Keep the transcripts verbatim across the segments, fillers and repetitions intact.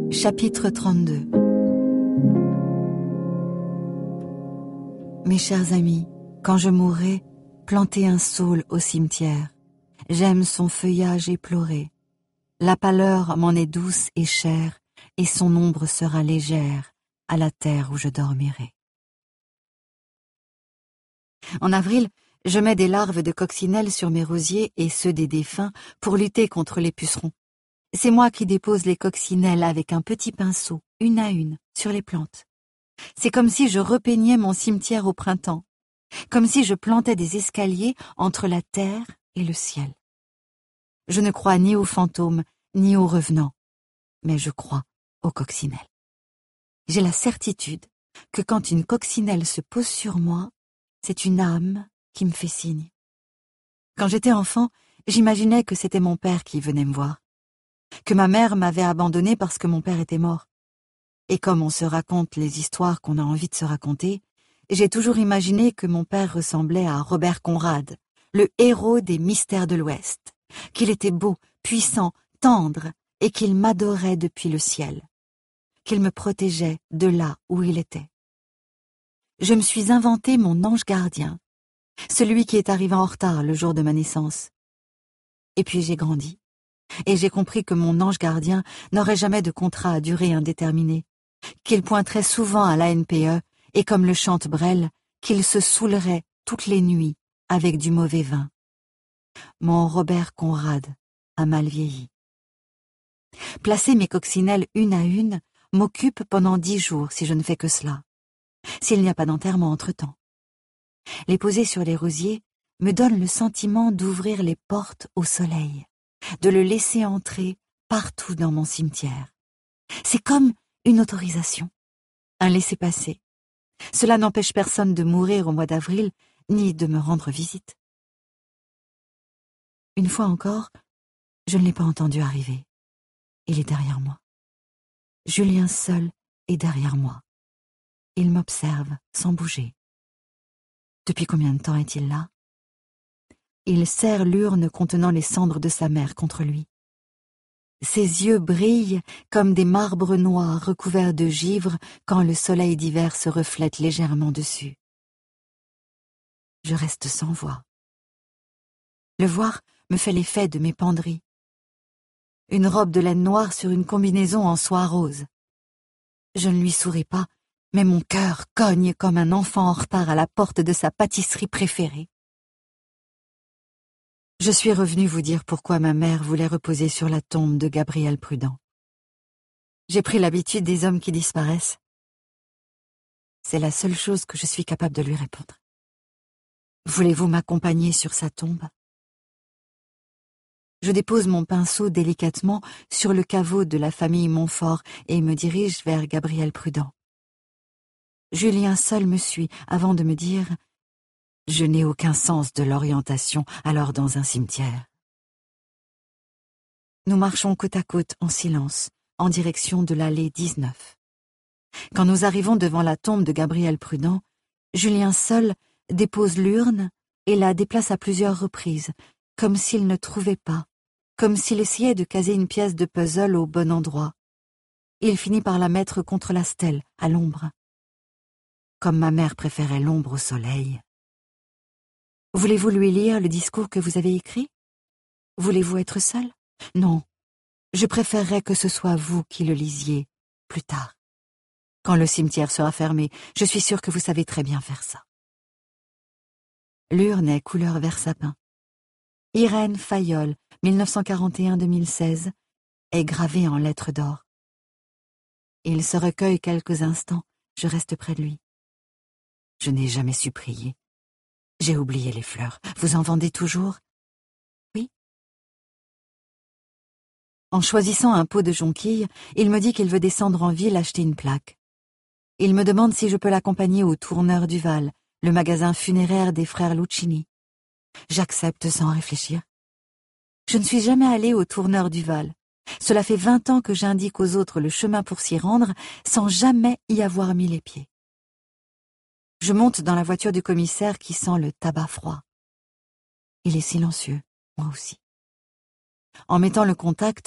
Chapitre trente-deux. Mes chers amis, quand je mourrai, plantez un saule au cimetière. J'aime son feuillage éploré. La pâleur m'en est douce et chère, et son ombre sera légère à la terre où je dormirai. En avril, je mets des larves de coccinelle sur mes rosiers et ceux des défunts pour lutter contre les pucerons. C'est moi qui dépose les coccinelles avec un petit pinceau, une à une, sur les plantes. C'est comme si je repeignais mon cimetière au printemps, comme si je plantais des escaliers entre la terre et le ciel. Je ne crois ni aux fantômes, ni aux revenants, mais je crois aux coccinelles. J'ai la certitude que quand une coccinelle se pose sur moi, c'est une âme qui me fait signe. Quand j'étais enfant, j'imaginais que c'était mon père qui venait me voir, que ma mère m'avait abandonnée parce que mon père était mort. Et comme on se raconte les histoires qu'on a envie de se raconter, j'ai toujours imaginé que mon père ressemblait à Robert Conrad, le héros des mystères de l'Ouest, qu'il était beau, puissant, tendre, et qu'il m'adorait depuis le ciel, qu'il me protégeait de là où il était. Je me suis inventé mon ange gardien, celui qui est arrivé en retard le jour de ma naissance. Et puis j'ai grandi, et j'ai compris que mon ange gardien n'aurait jamais de contrat à durée indéterminée, qu'il pointerait souvent à l'A N P E, et comme le chante Brel, qu'il se saoulerait toutes les nuits avec du mauvais vin. Mon Robert Conrad a mal vieilli. Placer mes coccinelles une à une m'occupe pendant dix jours si je ne fais que cela, s'il n'y a pas d'enterrement entre-temps. Les poser sur les rosiers me donne le sentiment d'ouvrir les portes au soleil, de le laisser entrer partout dans mon cimetière. C'est comme une autorisation, un laissez-passer. Cela n'empêche personne de mourir au mois d'avril, ni de me rendre visite. Une fois encore, je ne l'ai pas entendu arriver. Il est derrière moi. Julien seul est derrière moi. Il m'observe sans bouger. Depuis combien de temps est-il là? Il serre l'urne contenant les cendres de sa mère contre lui. Ses yeux brillent comme des marbres noirs recouverts de givre quand le soleil d'hiver se reflète légèrement dessus. Je reste sans voix. Le voir me fait l'effet de mes penderies. Une robe de laine noire sur une combinaison en soie rose. Je ne lui souris pas, mais mon cœur cogne comme un enfant en retard à la porte de sa pâtisserie préférée. Je suis revenu vous dire pourquoi ma mère voulait reposer sur la tombe de Gabriel Prudent. J'ai pris l'habitude des hommes qui disparaissent. C'est la seule chose que je suis capable de lui répondre. Voulez-vous m'accompagner sur sa tombe? Je dépose mon pinceau délicatement sur le caveau de la famille Montfort et me dirige vers Gabriel Prudent. Julien seul me suit avant de me dire « Je n'ai aucun sens de l'orientation alors dans un cimetière. » Nous marchons côte à côte en silence, en direction de l'allée dix-neuf. Quand nous arrivons devant la tombe de Gabriel Prudent, Julien seul dépose l'urne et la déplace à plusieurs reprises, comme s'il ne trouvait pas, comme s'il essayait de caser une pièce de puzzle au bon endroit. Il finit par la mettre contre la stèle, à l'ombre. Comme ma mère préférait l'ombre au soleil. Voulez-vous lui lire le discours que vous avez écrit? Voulez-vous être seul? Non, je préférerais que ce soit vous qui le lisiez, plus tard. Quand le cimetière sera fermé, je suis sûre que vous savez très bien faire ça. L'urne est couleur vert sapin. Irène Fayolle, mille neuf cent quarante et un à deux mille seize, est gravée en lettres d'or. Il se recueille quelques instants, je reste près de lui. Je n'ai jamais su prier. J'ai oublié les fleurs. Vous en vendez toujours? Oui. En choisissant un pot de jonquilles, il me dit qu'il veut descendre en ville acheter une plaque. Il me demande si je peux l'accompagner au Tourneur du Val, le magasin funéraire des frères Lucchini. J'accepte sans réfléchir. Je ne suis jamais allée au Tourneur du Val. Cela fait vingt ans que j'indique aux autres le chemin pour s'y rendre, sans jamais y avoir mis les pieds. Je monte dans la voiture du commissaire qui sent le tabac froid. Il est silencieux, moi aussi. En mettant le contact,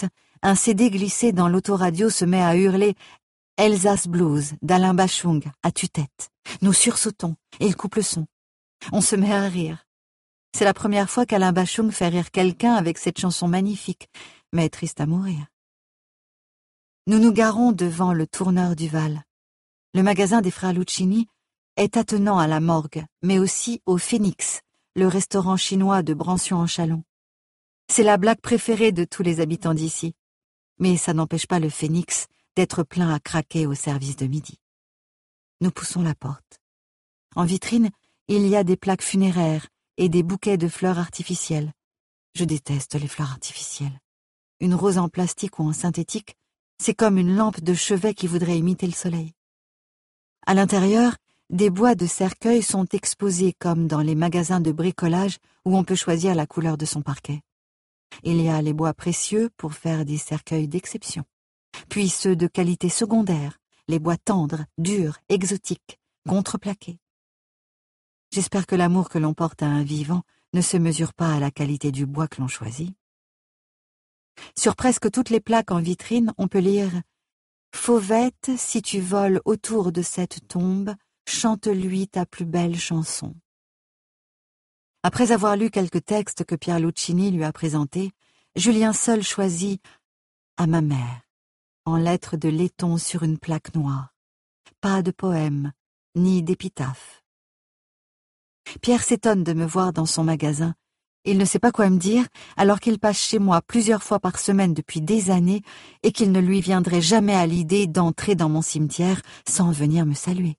un C D glissé dans l'autoradio se met à hurler « Elsace Blues » d'Alain Bachung à tue-tête. Nous sursautons, et il coupe le son. On se met à rire. C'est la première fois qu'Alain Bachung fait rire quelqu'un avec cette chanson magnifique, mais triste à mourir. Nous nous garons devant le Tourneur du Val. Le magasin des frères Lucchini est attenant à la morgue, mais aussi au Phénix, le restaurant chinois de Brancion-en-Chalon. C'est la blague préférée de tous les habitants d'ici. Mais ça n'empêche pas le Phénix d'être plein à craquer au service de midi. Nous poussons la porte. En vitrine, il y a des plaques funéraires et des bouquets de fleurs artificielles. Je déteste les fleurs artificielles. Une rose en plastique ou en synthétique, c'est comme une lampe de chevet qui voudrait imiter le soleil. À l'intérieur, des bois de cercueils sont exposés comme dans les magasins de bricolage où on peut choisir la couleur de son parquet. Il y a les bois précieux pour faire des cercueils d'exception, puis ceux de qualité secondaire, les bois tendres, durs, exotiques, contreplaqués. J'espère que l'amour que l'on porte à un vivant ne se mesure pas à la qualité du bois que l'on choisit. Sur presque toutes les plaques en vitrine, on peut lire « Fauvette, si tu voles autour de cette tombe, chante-lui ta plus belle chanson. » Après avoir lu quelques textes que Pierre Lucchini lui a présentés, Julien seul choisit « À ma mère », en lettres de laiton sur une plaque noire. Pas de poème, ni d'épitaphe. Pierre s'étonne de me voir dans son magasin. Il ne sait pas quoi me dire, alors qu'il passe chez moi plusieurs fois par semaine depuis des années et qu'il ne lui viendrait jamais à l'idée d'entrer dans mon cimetière sans venir me saluer.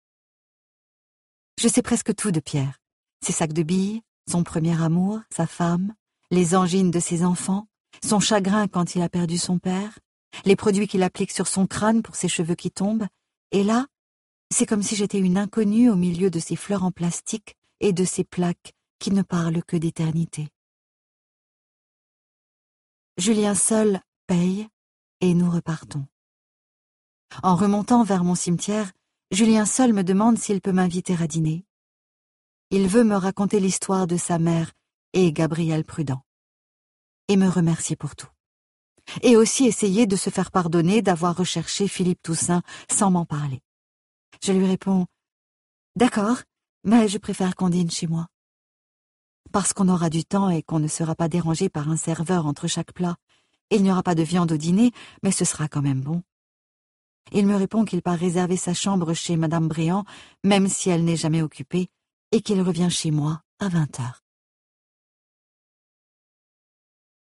Je sais presque tout de Pierre. Ses sacs de billes, son premier amour, sa femme, les angines de ses enfants, son chagrin quand il a perdu son père, les produits qu'il applique sur son crâne pour ses cheveux qui tombent, et là, c'est comme si j'étais une inconnue au milieu de ces fleurs en plastique et de ces plaques qui ne parlent que d'éternité. Julien seul paye et nous repartons. En remontant vers mon cimetière, Julien seul me demande s'il peut m'inviter à dîner. Il veut me raconter l'histoire de sa mère et Gabriel Prudent, et me remercier pour tout. Et aussi essayer de se faire pardonner d'avoir recherché Philippe Toussaint sans m'en parler. Je lui réponds « D'accord, mais je préfère qu'on dîne chez moi. » Parce qu'on aura du temps et qu'on ne sera pas dérangé par un serveur entre chaque plat. Il n'y aura pas de viande au dîner, mais ce sera quand même bon. Il me répond qu'il part réserver sa chambre chez Madame Bréant, même si elle n'est jamais occupée, et qu'il revient chez moi à vingt heures.